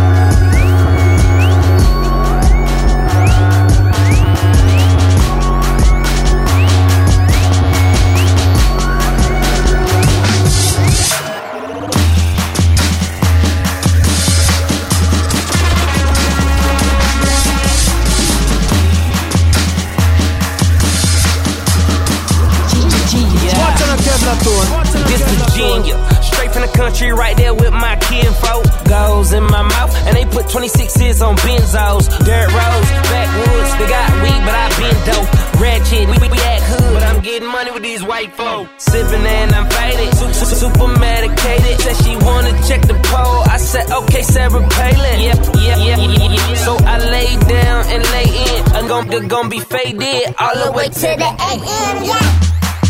Speaker 11: This Virginia, straight from the country, right there with my kinfolk. Goes in my mouth, and they put 26s on benzos. Dirt roads, backwoods, they got weed, but I been dope. Ratchet, we act hood, but I'm getting money with these white folk. Sipping and I'm faded, super medicated. Said she wanna check the pole, I said okay, Sarah Palin. Yeah. So I lay down and lay in. I'm gonna be faded all the way to the AM, yeah.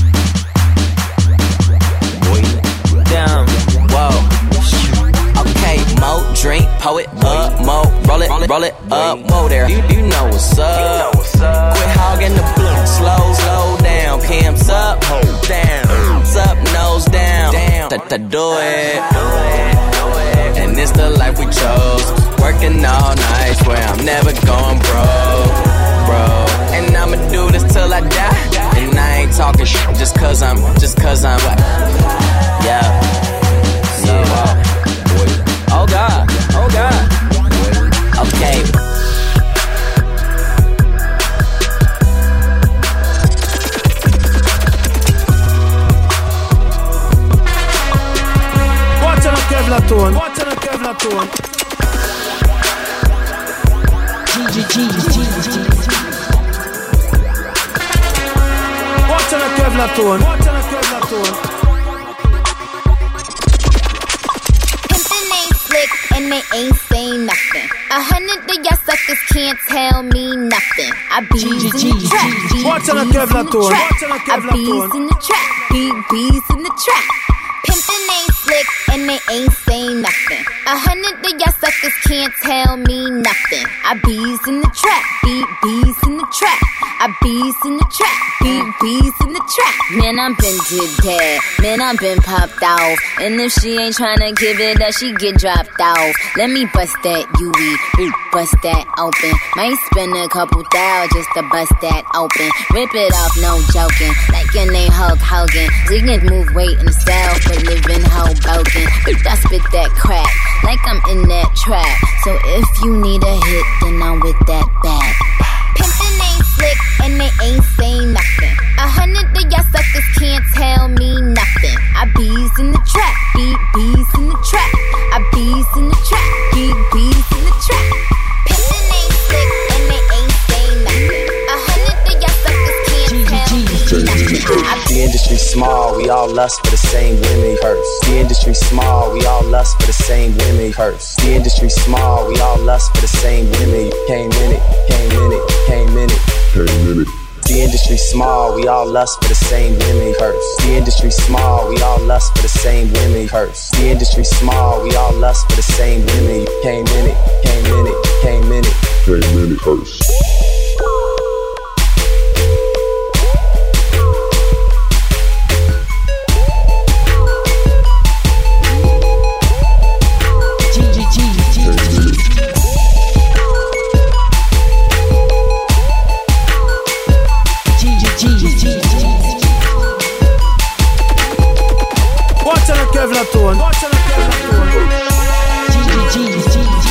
Speaker 11: Down, whoa. Okay, mo drink, poet up, mo roll it up, mo there. You know what's up. Quit hogging the blunt, slow down. Pimps up, hold down. Up, nose down. Do it. And it's the life we chose. Working all night, swear I'm never going broke. And I'ma do this till I die. And I ain't talking shit just cause I'm what? Yeah. Oh God. Okay.
Speaker 1: Watch on a Kevlar tone. Watch on a Kevlar tone. Watch on a Kevlar tone. Watch on a Kevlar tone.
Speaker 16: Slick
Speaker 12: and they ain't saying nothing. 100 of y'all suckers can't tell me nothing. I bees in the trap,
Speaker 1: Watch on a Kevlar tone. Watch on a
Speaker 12: I
Speaker 1: Kevlar
Speaker 12: bees
Speaker 1: tone.
Speaker 12: in the trap, bees in the trap. Pimpin' ain't slick and they ain't saying nothing. 100 of y'all suckers can't tell me nothing. I bees in the trap, bees in the trap. I bees in the trap, bees in the trap. Man, I'm been did dead. Man, I'm been popped off. And if she ain't tryna give it up, she get dropped off. Let me bust that UE, bust that open. Might spend a couple thou just to bust that open. Rip it off, no joking. Like your name Hulk Hogan. We can move weight in the south, but live in Hoboken. I spit that crack, like I'm in that trap. So if you need a hit, then I'm with that bag. Pimpin' ain't slick and they ain't saying nothing. 100 of y'all suckers can't tell me nothing. I bees in the trap, bees in the trap. I bees in the trap, bees in the trap. Pimpin' ain't slick and they ain't saying nothing. 100 of y'all suckers can't tell me nothing.
Speaker 16: The industry small, we all lust for the same women first. The industry small, we all lust for the same women first. The industry small, we all lust for the same women. Came in it, came in it, came in it, came in it. The industry small, we all lust for the same women first. The industry small, we all lust for the same women first. The industry small, we all lust for the same women. Came in it, came in it, came in it, came in it first.
Speaker 1: Watch on a Kevlar tone. Watch on a Kevlar tone.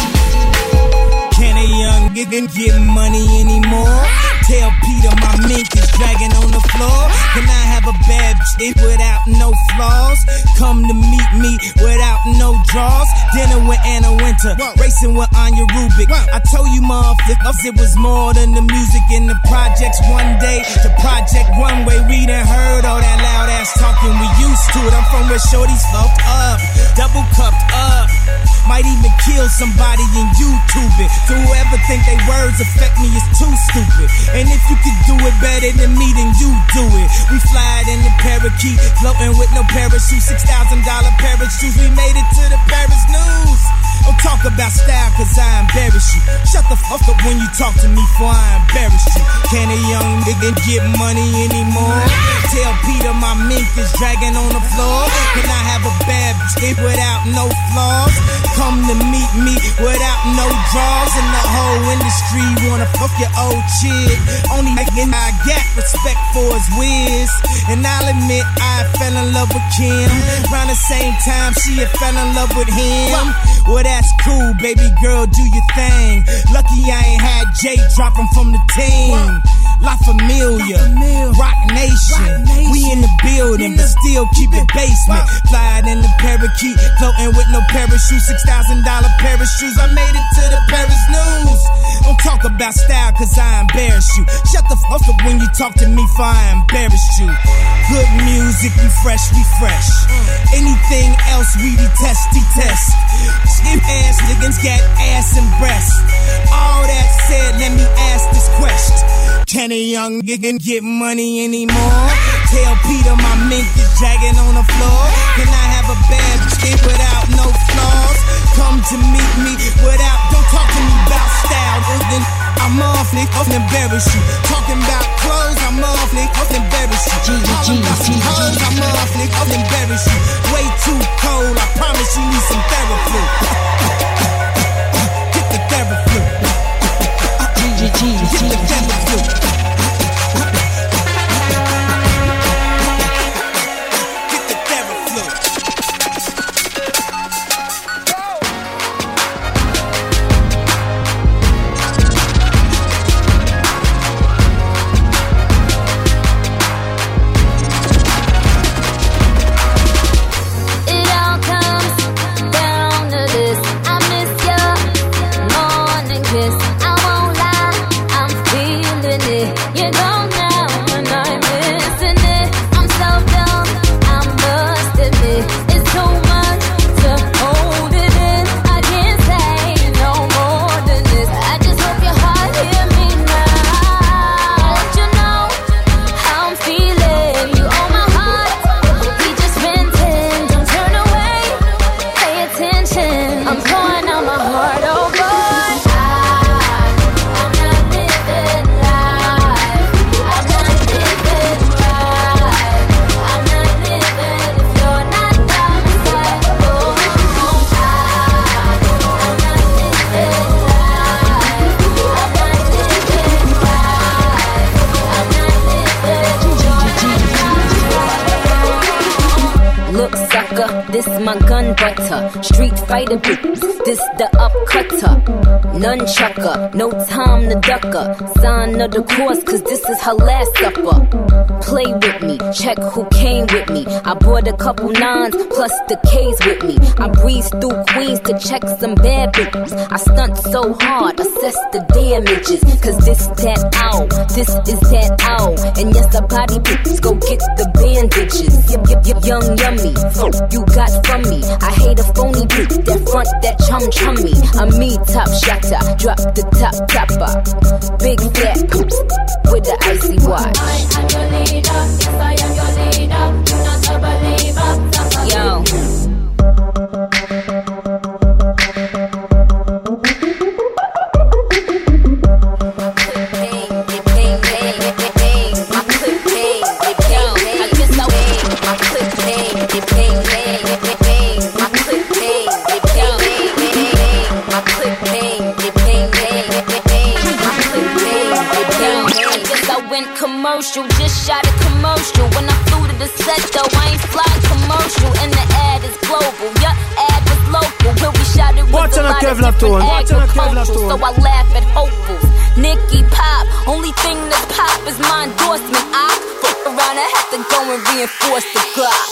Speaker 17: Can a young nigga get money anymore? Tell Peter my mink is dragging on the floor. Can I have a bad bitch without no flaws? Come to meet me without no draws. Dinner with Anna Winter, racing with Anya Rubik. I told you motherfuckers it was more than the music in the projects. One day, the project one way. We done heard all that loud ass talking. We used to it. I'm from where shorties fucked up, double cupped up. Might even kill somebody in YouTube it. So whoever think they words affect me is too stupid. And if you could do it better than me, then you do it. We fly in the parakeet, floating with no parachute. $6,000 pair of shoes. We made it to the Paris news. Don't talk about style, cause I embarrass you. Shut the fuck up when you talk to me, for I embarrass you. Can a young nigga get money anymore? Tell Peter my mink is dragging on the floor. Can I have a bad bitch without no flaws? Come to meet me without no draws. And the whole industry wanna fuck your old chick. Only nigga I got respect for his whiz. And I'll admit I fell in love with Kim. Around the same time she had fell in love with him. Well, that's cool, baby girl, do your thing. Lucky I ain't had Jay dropping from the team. La Familia, Rock Nation. We in the building, but still keep it basement. Flying in the parakeet, floating with no parachute. $6,000 pair of shoes. I made it to the Paris news. Don't talk about style, cause I embarrass you. Shut the fuck up when you talk to me, for I embarrass you. Good music, we fresh, we fresh. Anything else, we detest. Skip ass niggas got ass and breasts. All that said, let me ask this question. Can a young nigga get money anymore? Tell Peter my mink is dragging on the floor. Can I have a bad bitch without no flaws? Come to meet me without, don't talk to me about style. Then I'm awfully embarrass you. Talking about clothes, I'm awfully embarrass you. Talking about some hoes, I'm awfully embarrass you. Way too cold, I promise you need some therapy. Get the therapy. Get the therapy.
Speaker 12: It all comes
Speaker 18: sun butter. Street fighter bitch, this the upcutter. Nunchucker, no time to ducker. Sign of the course, cause this is her last supper. Play with me, check who came with me. I brought a couple nines, plus the K's with me. I breeze through Queens to check some bad bitches. I stunt so hard, assess the damages. Cause this that ow, this is that ow. And yes, the body bitches, go get the bandages. Young yummy, you got from me. I hate a phony bitch, that front, that chummy. I'm me, top shatter, drop the topper. Big fat poops with the icy watch.
Speaker 12: I am your leader, yes I am your leader. You're not a believer,
Speaker 18: yo. Commercial, just shot a commercial. When I flew to the set though, I ain't fly commercial. And the ad is global, your ad was local. Where we shot it with a lot of different agricultural. So I laugh at hopefuls. Nicki Pop, only thing that's pop is my endorsement. I fuck around, I have to go and reinforce the Glock.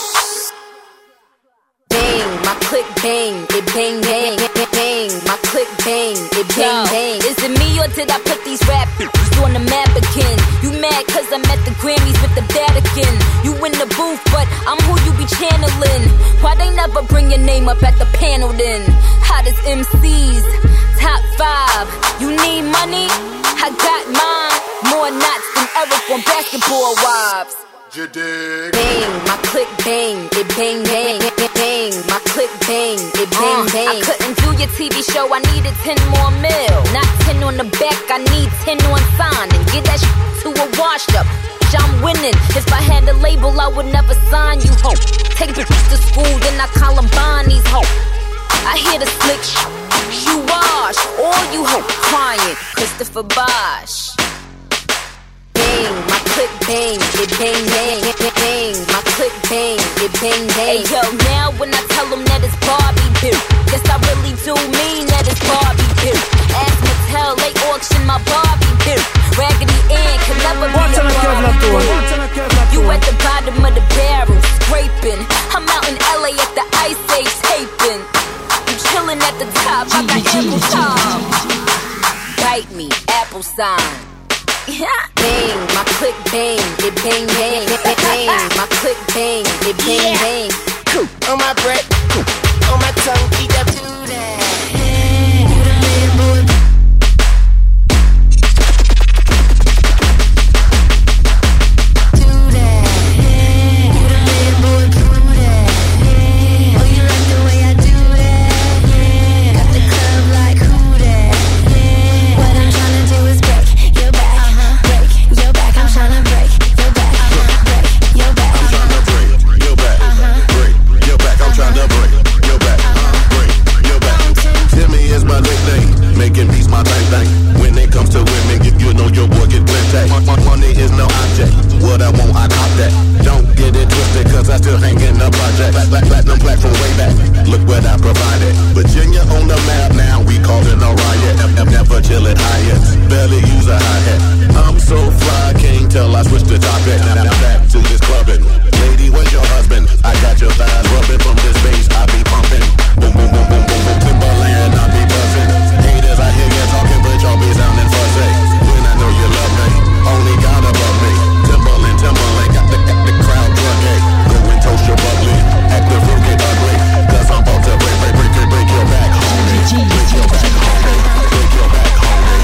Speaker 18: Bang, my click bang, it bang bang, bang. My click bang, it bang bang. Is it me or did I put these rappers on the map again? You mad cause I'm at the Grammys with the Vatican. You in the booth, but I'm who you be channeling. Why they never bring your name up at the panel then? Hottest MCs, top 5. You need money? I got mine. More knots than Eric on Basketball Wives. Bang, my click bang, it bang bang, bang. My click bang, it bang bang. I couldn't do your TV show, I needed 10 more mil. Not 10 on the back, I need 10 on signing. Get that to a washed up. I'm winning. If I had a label, I would never sign you, ho. Take bitches to school, then I Columbine these ho. I hear the slick you wash, all you ho crying. Christopher Bosh. Bang, my click bang, it bang bang, bang. My click bang, it bang bang. Hey yo, now when I tell them that it's Barbie bill, guess I really do mean that it's Barbie bill. Ask Mattel, they auction my Barbie bill. Raggedy Ann can never be a Barbie. You at the bottom of the barrel, scraping. I'm out in LA at the Ice Age taping. You chilling at the top, I got apple time. Bite me, apple sign. Bang, my click bang, it bang bang, bang. My click bang, it bang bang.
Speaker 11: On my breath, on my tongue, keep up to that.
Speaker 13: Money is no object. What I want, I cop that. Don't get it twisted, cause I still hang in the project. Platinum black from way back. Look what I provided. Virginia on the map now. We causing a riot. Never chill it higher. Barely use a hi-hat. I'm so fly, can't tell I switched the topic. Now back to this clubbing. Lady, where's your husband? I got your thighs rubbing from this bass. I be pumping. Boom, boom, boom, boom, boom, boom. Timberland, I be buzzing. Haters, I hear you talking, but y'all be sounding fuzzy. When I know you love me, only God above me. Timberland, got the crowd drunk, hey. Go and toast your bubbly. Act the fruit, get ugly. Cause I'm about to break your back, homie. Break your back, homie. Break your back, homie.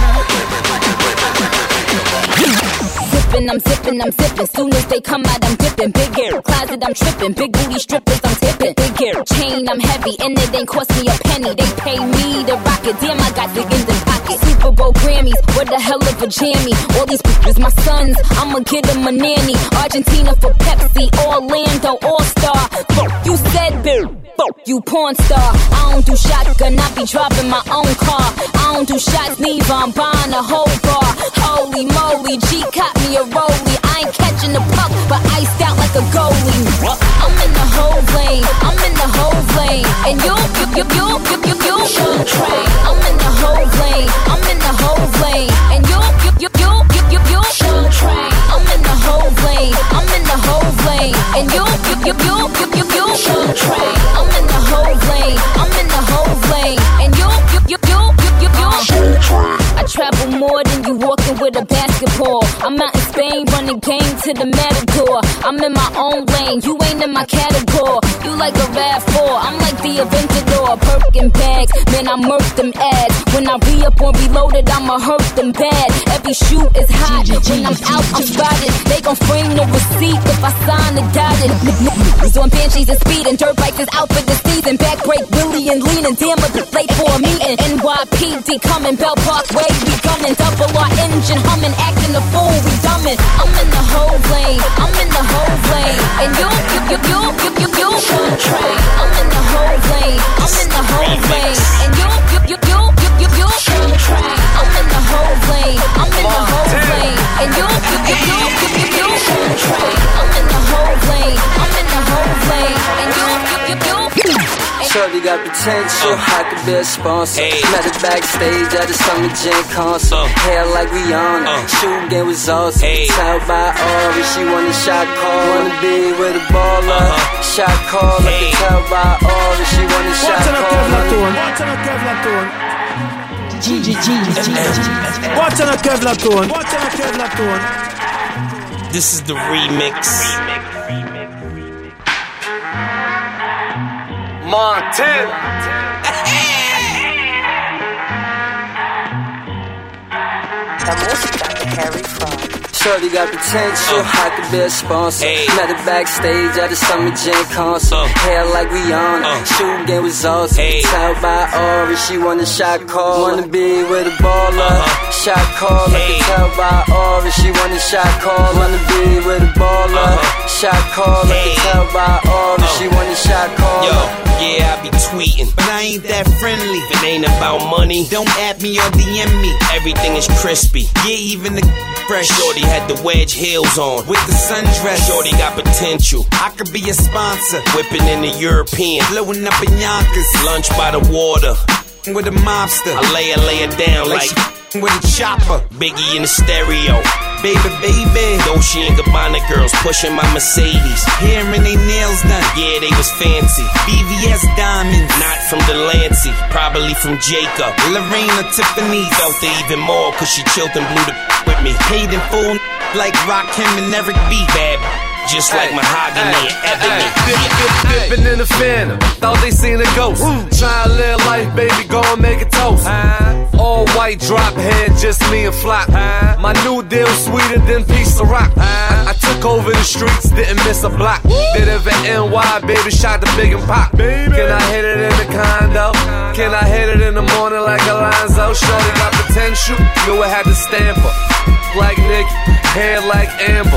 Speaker 18: I'm zipping. Soon as they come out, I'm dipping. Big hair, closet, I'm tripping. Big booty strippers, I'm tipping. Big hair, chain, I'm heavy, and it ain't cost me a penny. They pay me to rock it. Damn, I got the ends in pocket. Super Bowl Grammys, what the hell of a jammy. All these bitches, my sons, I'ma get them a nanny. Argentina for Pepsi, Orlando All-Star. You said, Bill. You porn star. I don't do shotgun, I be driving my own car. I don't do shots, neither, I'm buying a whole bar. Holy moly, G caught me a rollie. I ain't catching the puck, but iced out like a goalie. I'm in the the whole lane. I'm in the whole lane. And you should train. I'm in the whole lane. I'm in the whole lane. And you should train. I'm in the whole lane. I'm in the whole lane. And you should train. I'm in the whole lane. I'm in the whole lane. And you should train. I travel more than you walking with a basketball. I'm out in Spain running game to the Matador. I'm in my own lane, you ain't in my category. You like a RAV4, I'm like the Aventador. Birkin bags, man I murk them ads. When I re-up or reloaded, I'ma hurt them bad. Every shoot is hot, when I'm out, I'm spotted. They gon' frame the receipt if I sign the dotted. He's on Banshees and speed and dirt bikes is out for the season. Back break Willie and leaning, damn it, late for a meeting. NYPD coming, Bell Parkway, we gunning. Double our engine humming, acting the fool, we dumbing. I'm in the whole lane, I'm in the whole lane. And you should train. I'm in the whole lane, I'm in the whole lane. And you should train. I'm in the whole lane, I'm in the whole lane. And you should train. I'm in the whole lane, I'm in the whole lane. And you
Speaker 19: Shorty got potential, I could be a sponsor. Met her backstage at the Summer Jam concert. Hair like Rihanna, shooting game was awesome. Tell by Ori, she want a shot call. Wanna be with a baller, shot call. I can tell by Ori, she want a shot call.
Speaker 1: Watch on a Kevlar tone. Watch on a Kevlar tone. Watch on a Kevlar tone.
Speaker 20: This is the remix.
Speaker 19: Montana.
Speaker 2: La música de Harry Fraud.
Speaker 19: Shorty got potential, I could be a sponsor. Met her backstage at the Summer Jam concert. Hair like Rihanna, shooting game was awesome. Tell by Ori, she want a shot call. Wanna be with a baller, shot call. I can tell by Ori, she want a shot call. Wanna be with a baller, shot call. I can tell by Ori, she want a shot call.
Speaker 20: Yo, yeah, I be tweeting, but I ain't that friendly. If it ain't about money, don't add me or DM me. Everything is crispy. Yeah, even the fresh. Shorty had the wedge heels on with the sundress. Shorty got potential. I could be a sponsor. Whipping in the European, blowing up in Yonkers. Lunch by the water with a mobster. I lay her down like with a chopper. Biggie in the stereo. Baby, Dolce and Gabbana girls pushing my Mercedes. Hair and they nails done, yeah, they was fancy. BVS diamonds, not from Delancey, probably from Jacob. Lorena Tiffany felt it even more, cause she chilled and blew the with me. Paid in full like Rakim and Eric B. Bad, just like Mahogany and Ebony.
Speaker 21: Dipping in the phantom, thought they seen a ghost. Trying to live life, baby, go and make a toast. All white drop head, just me and Flop. My new deal sweeter than piece of rock. I took over the streets, didn't miss a block. Did it for NY, baby, shot the Big and Pop. Can I hit it in the condo? Can I hit it in the morning like Alonzo? Shorty got potential, knew I had to stamp her. Like Nick, hair like Amber.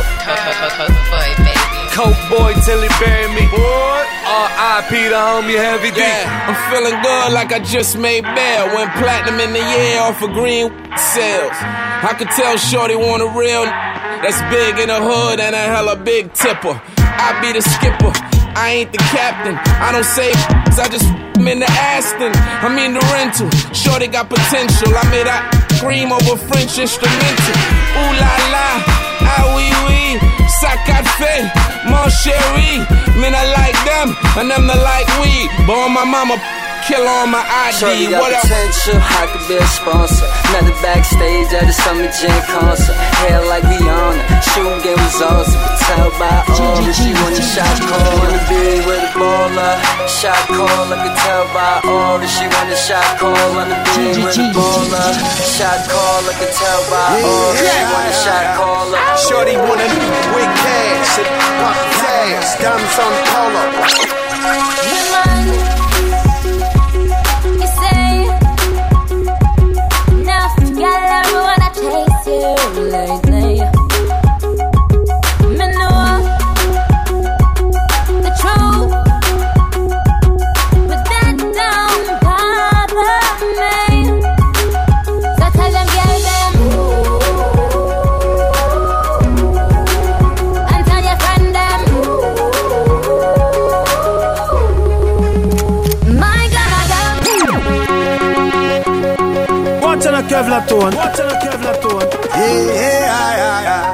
Speaker 21: Coke boy till he bury me. R.I.P. the homie Heavy D.
Speaker 22: I'm feeling good like I just made bail. Went platinum in the year off of green sales. I could tell shorty want a real that's big in the hood and a hella big tipper. I be the skipper, I ain't the captain. I don't say I just in the Aston. I mean the rental. Shorty got potential. I made that cream over French instrumental. Ooh la la, ah oui oui, ça qu'a fait, mon chéri. Man I like them, and them I like weed. But my mama kill on my ID.
Speaker 19: Shorty got
Speaker 22: what up?
Speaker 19: potential, I could be a sponsor. Met her backstage at the Summer Jam concert. Hair like Rihanna, shooting game was awesome. Tell by Ori, she want a shot call. Wanna be with a baller, shot call. I can tell by Ori, she want a shot call. Wanna be with a baller, shot call. I can tell by Ori, she want a shot call.
Speaker 21: Shorty wanna wig cash, and pop tags, diamonds on the polo.
Speaker 18: Lately, me know the truth, but that don't bother me. So tell them, girl, them, and tell your friend them,
Speaker 1: Kevlar Tone. Watch on a Kevlar Tone.
Speaker 6: Yeah, yeah, yeah, yeah.